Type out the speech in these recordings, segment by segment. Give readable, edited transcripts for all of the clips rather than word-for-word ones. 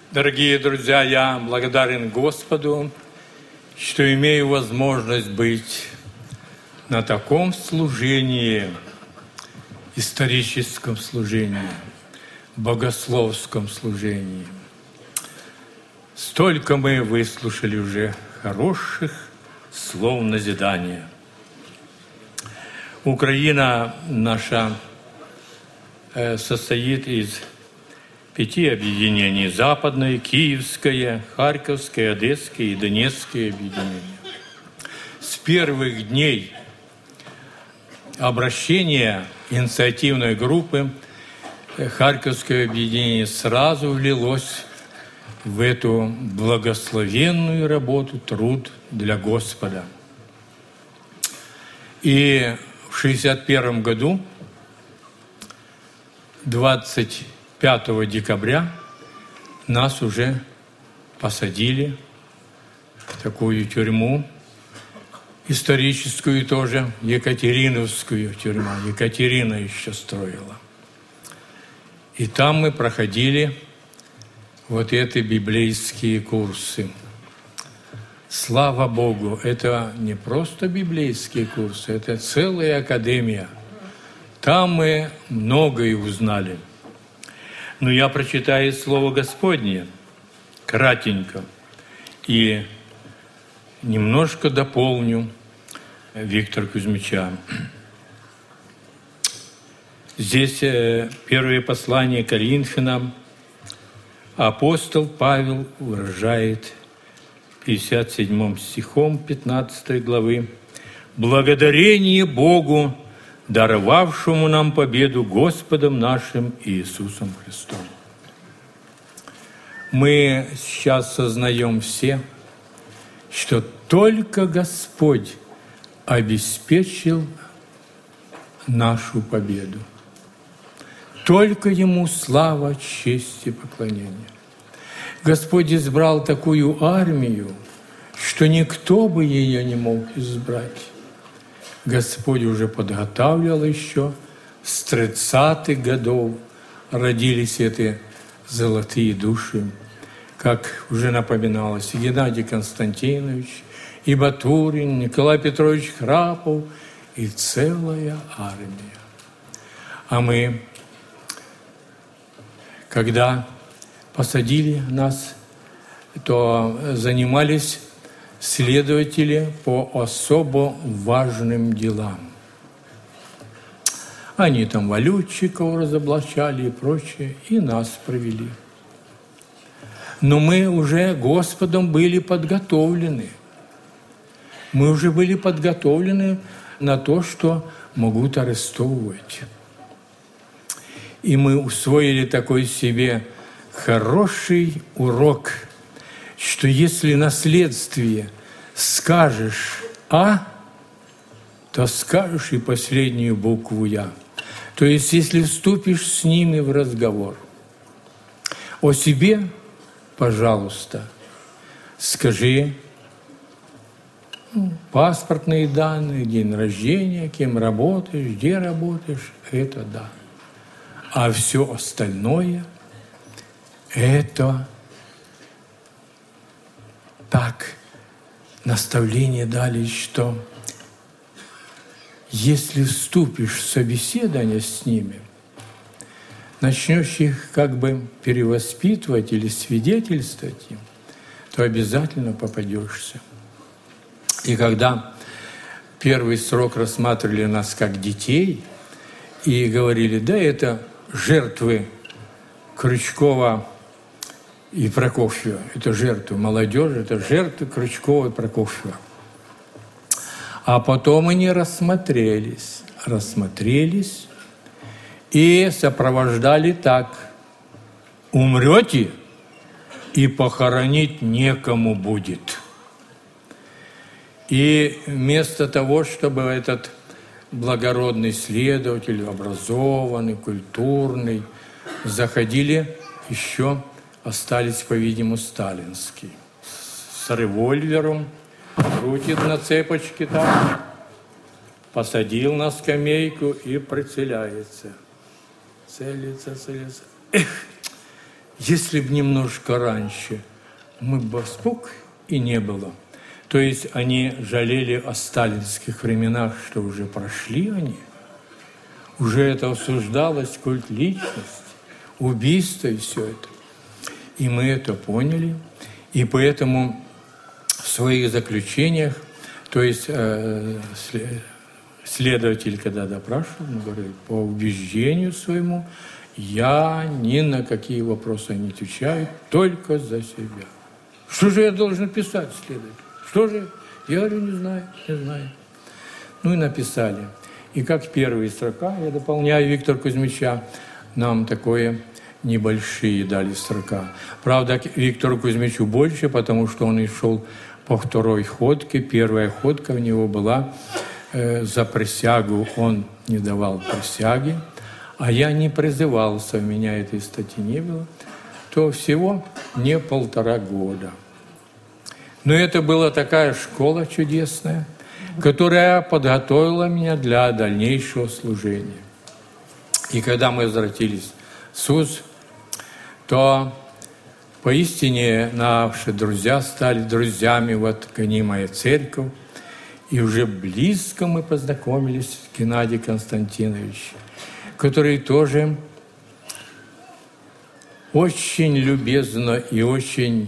Дорогие друзья, я благодарен Господу, что имею возможность быть на таком служении, историческом служении, богословском служении. Столько мы выслушали уже хороших слов назидания. Украина наша состоит из 5 объединений: Западное, Киевское, Харьковское, Одесское и Донецкое объединение. С первых дней обращения инициативной группы Харьковское объединение сразу влилось в эту благословенную работу, труд для Господа. И в 1961 году, 25 декабря, нас уже посадили в такую тюрьму, историческую тоже, Екатериновскую тюрьму. Екатерина еще строила. И там мы проходили вот эти библейские курсы. Слава Богу, это не просто библейские курсы, это целая академия. Там мы многое узнали. Но я прочитаю Слово Господне кратенько и немножко дополню Виктора Кузьмича. Здесь первое послание Коринфянам. Апостол Павел выражает 57 стихом 15 главы: «Благодарение Богу, даровавшему нам победу Господом нашим Иисусом Христом». Мы сейчас сознаем все, что только Господь обеспечил нашу победу. Только Ему слава, честь и поклонение. Господь избрал такую армию, что никто бы ее не мог избрать. Господь уже подготавливал еще с 30-х годов. Родились эти золотые души, как уже напоминалось, и Геннадий Константинович, и Батурин, Николай Петрович Храпов, и целая армия. А мы, когда посадили нас, то занимались следователи по особо важным делам. Они там валютчиков разоблачали и прочее, и нас провели. Но мы уже Господом были подготовлены. Мы уже были подготовлены на то, что могут арестовывать. И мы усвоили такой себе хороший урок, что если на следствии скажешь «А», то скажешь и последнюю букву «Я». То есть, если вступишь с ними в разговор о себе, пожалуйста, скажи паспортные данные, день рождения, кем работаешь, где работаешь, это да. А все остальное – это так, наставление дали, что если вступишь в собеседование с ними, начнешь их как бы перевоспитывать или свидетельствовать им, то обязательно попадешься. И когда первый срок рассматривали нас как детей и говорили, да, это жертвы Крючкова и Прокофьева, это жертвы молодежи, это жертвы Крючкова и Прокофьева. А потом они рассмотрелись и сопровождали так: умрете, и похоронить некому будет. И вместо того, чтобы этот благородный следователь, образованный, культурный, заходили еще, остались, по-видимому, сталинские, с револьвером, крутит на цепочке так, посадил на скамейку и прицеляется. Целится. Эх, если бы немножко раньше, мы бы спок и не было. То есть они жалели о сталинских временах, что уже прошли они. Уже это осуждалось, культ личности, убийство и все это. И мы это поняли. И поэтому в своих заключениях, то есть следователь, когда допрашивал, он говорит, по убеждению своему, я ни на какие вопросы не отвечаю, только за себя. Что же я должен писать, следователь? Что же? Я говорю, не знаю. Ну и написали. И как первая строка, я дополняю Виктора Кузьмича, нам такое небольшие дали строка. Правда, Виктору Кузьмичу больше, потому что он и шел по второй ходке. Первая ходка у него была за присягу, он не давал присяги, а я не призывался, у меня этой статьи не было, то всего не 1,5 года. Но это была такая школа чудесная, которая подготовила меня для дальнейшего служения. И когда мы возвратились в СУЗ, то поистине наши друзья стали друзьями, вот гонимая церковь, и уже близко мы познакомились с Геннадием Константиновичем, который тоже очень любезно и очень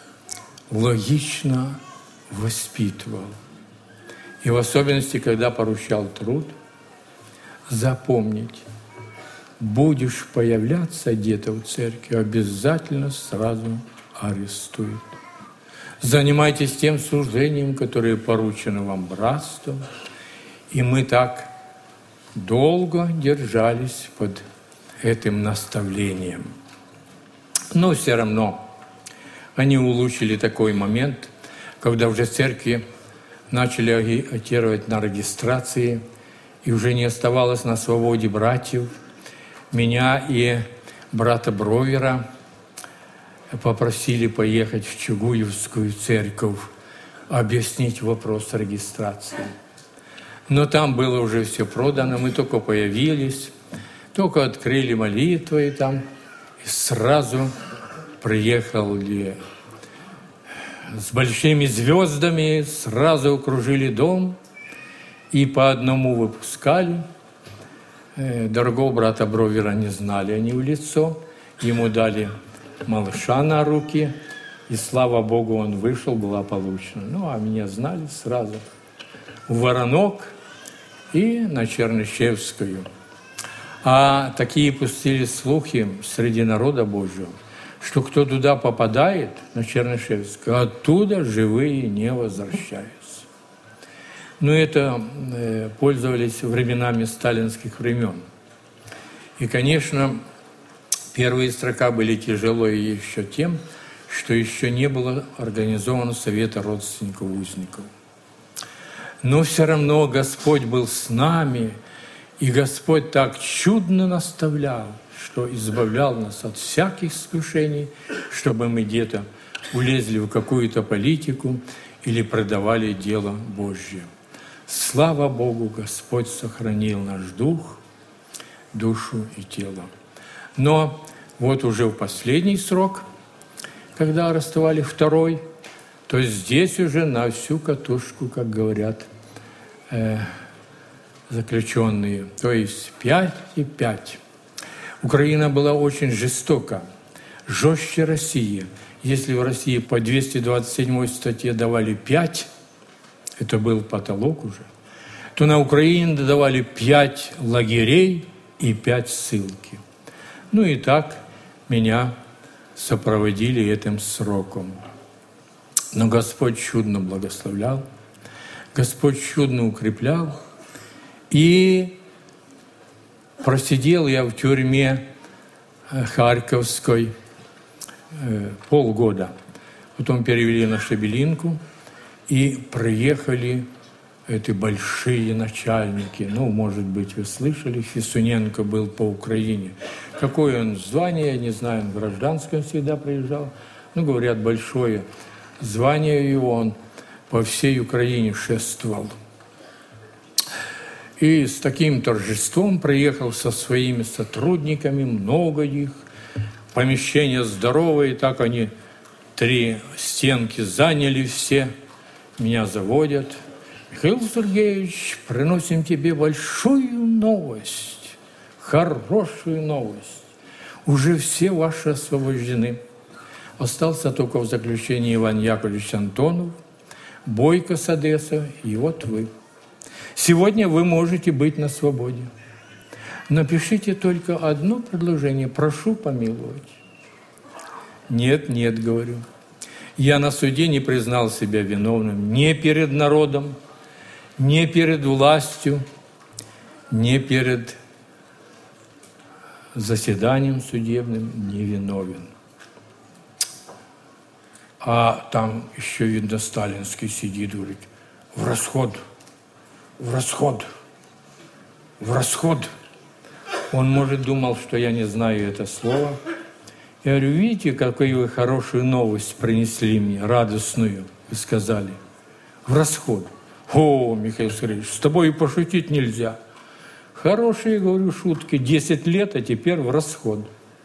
логично воспитывал. И в особенности, когда поручал труд, запомнить, будешь появляться где-то в церкви, обязательно сразу арестуют. Занимайтесь тем служением, которое поручено вам братством. И мы так долго держались под этим наставлением. Но все равно они улучшили такой момент, когда уже церкви начали агитировать на регистрации, и уже не оставалось на свободе братьев. Меня и брата Бровера попросили поехать в Чугуевскую церковь, объяснить вопрос регистрации. Но там было уже все продано, мы только появились, только открыли молитвы и там, и сразу приехали с большими звездами, сразу окружили дом и по одному выпускали. Дорогого брата Бровера не знали они в лицо, ему дали малыша на руки, и, слава Богу, он вышел, была получена. Ну, а меня знали сразу в Воронок и на Чернышевскую. А такие пустили слухи среди народа Божьего, что кто туда попадает, на Чернышевскую, оттуда живые не возвращаются. Но это пользовались временами сталинских времен. И, конечно, первые строка были тяжелые еще тем, что еще не было организовано Совета родственников узников. Но все равно Господь был с нами, и Господь так чудно наставлял, что избавлял нас от всяких искушений, чтобы мы где-то улезли в какую-то политику или продавали дело Божье. Слава Богу, Господь сохранил наш дух, душу и тело. Но вот уже в последний срок, когда арестовали второй, то здесь уже на всю катушку, как говорят заключенные, то есть 5 и 5. Украина была очень жестока, жестче России. Если в России по 227 статье давали 5, это был потолок уже, то на Украине давали 5 лагерей и 5 ссылки. Ну и так меня сопроводили этим сроком. Но Господь чудно благословлял, Господь чудно укреплял. И просидел я в тюрьме Харьковской полгода. Потом перевели на Шебелинку, и приехали эти большие начальники. Ну, может быть, вы слышали, Фисуненко был по Украине. Какое он звание, я не знаю, он гражданское всегда приезжал. Ну, говорят, большое звание его, он по всей Украине шествовал. И с таким торжеством приехал со своими сотрудниками, много их, помещение здоровое, и так они 3 стенки заняли все, меня заводят. Михаил Сергеевич, приносим тебе большую новость, хорошую новость. Уже все ваши освобождены. Остался только в заключении Иван Яковлевич Антонов, Бойко с Одессы, и вот вы. Сегодня вы можете быть на свободе. Напишите только одно предложение, прошу помиловать. Нет, нет, говорю. Я на суде не признал себя виновным ни перед народом, ни перед властью, ни перед заседанием судебным, не виновен. А там еще, видно, сталинский сидит, говорит, в расход, в расход, в расход. Он, может, думал, что я не знаю это слово. Я говорю, видите, какую вы хорошую новость принесли мне, радостную, и сказали. В расход. О, Михаил Сергеевич, с тобой и пошутить нельзя. Хорошие, говорю, шутки. 10 лет, а теперь в расход.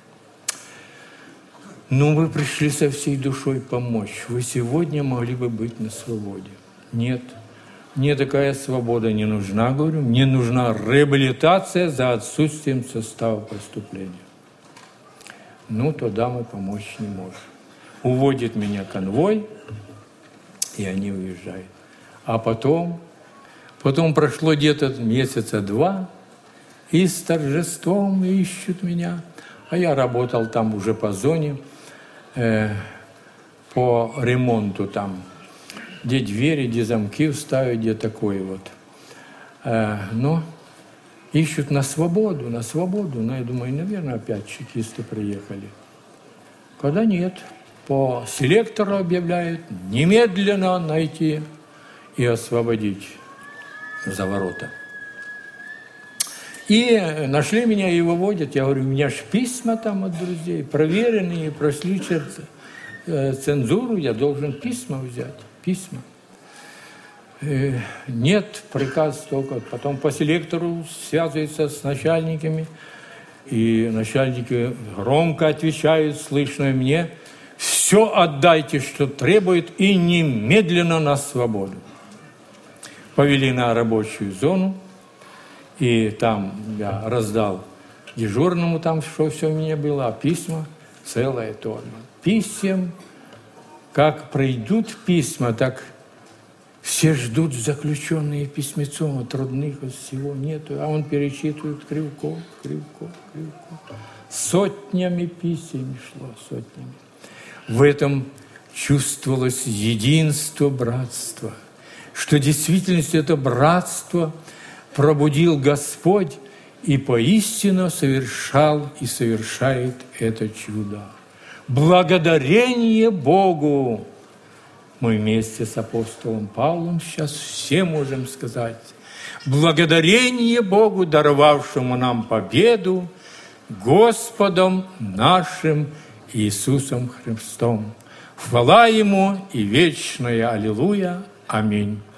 Ну, вы пришли со всей душой помочь. Вы сегодня могли бы быть на свободе. Нет, мне такая свобода не нужна, говорю. Мне нужна реабилитация за отсутствием состава преступления. Ну, тогда мы помочь не можем. Уводит меня конвой, и они уезжают. А потом прошло где-то месяца 2, и с торжеством ищут меня. А я работал там уже по зоне, по ремонту там, где двери, где замки вставить, где такое вот. Но ищут на свободу. Но я думаю, наверное, опять чекисты приехали. Когда нет, по селектору объявляют немедленно найти и освободить за ворота. И нашли меня и выводят. Я говорю, у меня же письма там от друзей, проверенные, прошли цензуру, я должен письма взять. Письма. Нет, приказ только. Потом по селектору связывается с начальниками, и начальники громко отвечают, слышно мне, все отдайте, что требует, и немедленно на свободу. Повели на рабочую зону, и там я раздал дежурному, там что все у меня было, а письма целая торба. Писем, как пройдут письма, так все ждут заключенные письмецом, от родных, от всего нету, а он перечитывает Кривков. Сотнями писем шло, сотнями. В этом чувствовалось единство, братство, что в действительности это братство пробудил Господь и поистину совершал и совершает это чудо. Благодарение Богу! Мы вместе с апостолом Павлом сейчас все можем сказать. Благодарение Богу, даровавшему нам победу, Господом нашим Иисусом Христом. Хвала Ему и вечная Аллилуйя. Аминь.